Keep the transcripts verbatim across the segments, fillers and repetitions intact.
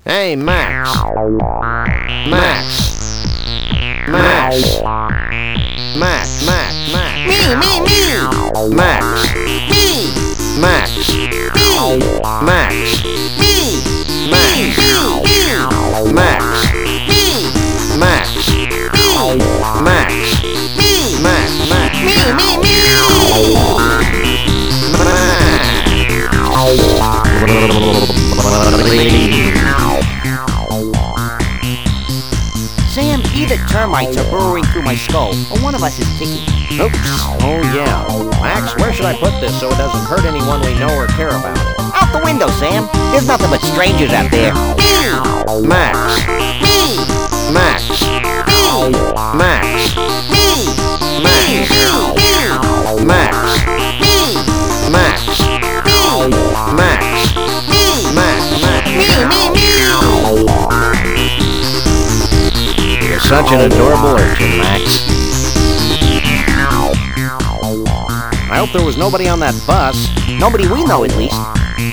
Hey, Max. Max. Max. Max, Max, Max. Me, me, me! Max. Me! Max. Me! Max. Me! Max. Me! Me! Max. Me! Max. Me! Max. Me! Max. Max. Me, me, me! Sam, either termites are burrowing through my skull, or one of us is ticking. Oops. Oh, yeah. Max, where should I put this so it doesn't hurt anyone we know or care about? Out the window, Sam. There's nothing but strangers out there. Me! Max. Me! Max. Me! Max. Me! Max. Me! Max. Me! Max. Me! Max. Me! Max. Max. Me! Me! Me! You're such an adorable urchin, Max. I hope there was nobody on that bus. Nobody we know, at least.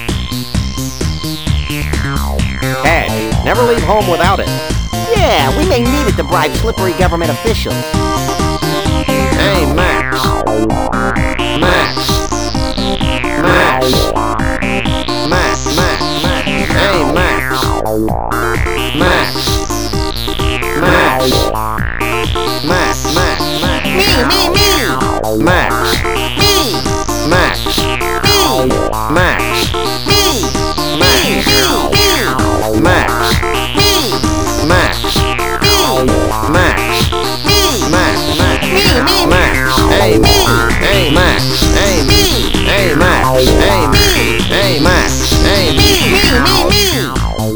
Cash. Never leave home without it. Yeah, we may need it to bribe slippery government officials. Hey, Max. Max. Max. Max. Max. Max. Hey, Max. Max. Max. Max. Max. Max. Me! Me! Me! Max. Me! Max. Me! Max. Me! Max. Me! Max. Me! Max. Me! Max. Me! Max. Max. Me! Me! Max. Hey, hey, Max. Hey, Me! hey, Max. Hey, Me! hey, Max. Hey, Me! Me! Me! Me!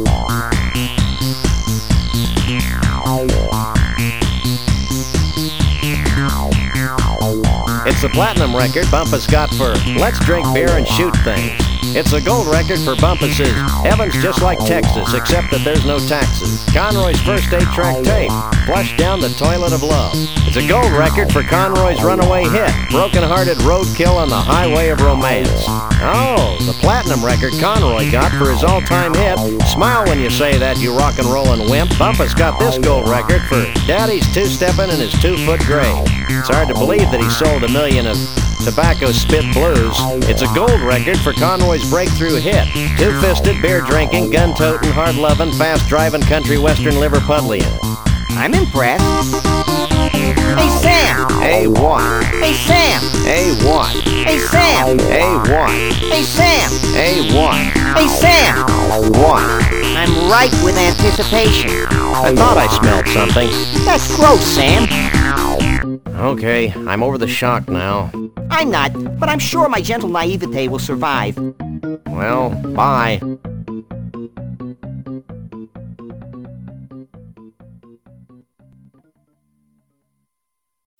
It's the platinum record Bumpus got for Let's Drink Beer and Shoot Things. It's a gold record for Bumpus's Heaven's Just Like Texas, except that there's no taxes. Conroy's first eight-track tape, Flushed Down the Toilet of Love. It's a gold record for Conroy's runaway hit, Broken-Hearted Roadkill on the Highway of Romance. Oh, the platinum record Conroy got for his all-time hit, Smile When You Say That, You Rock and Rollin' Wimp. Bumpus got this gold record for Daddy's Two-Steppin' and His Two-Foot Grave. It's hard to believe that he sold a million of Tobacco Spit Blues. It's a gold record for Conroy's breakthrough hit, Two-Fisted, Beer-Drinking, Gun-Totin', Hard-Lovin', Fast-Drivin', Country Western Liverpudlian. I'm impressed. Hey, Sam! Hey, what? Hey, Sam! Hey, what? Hey, Sam! Hey, what? Hey, Sam! Hey, what? Hey, Sam! What? I'm ripe with anticipation. I thought I smelled something. That's gross, Sam. Okay, I'm over the shock now. I'm not, but I'm sure my gentle naivete will survive. Well, bye.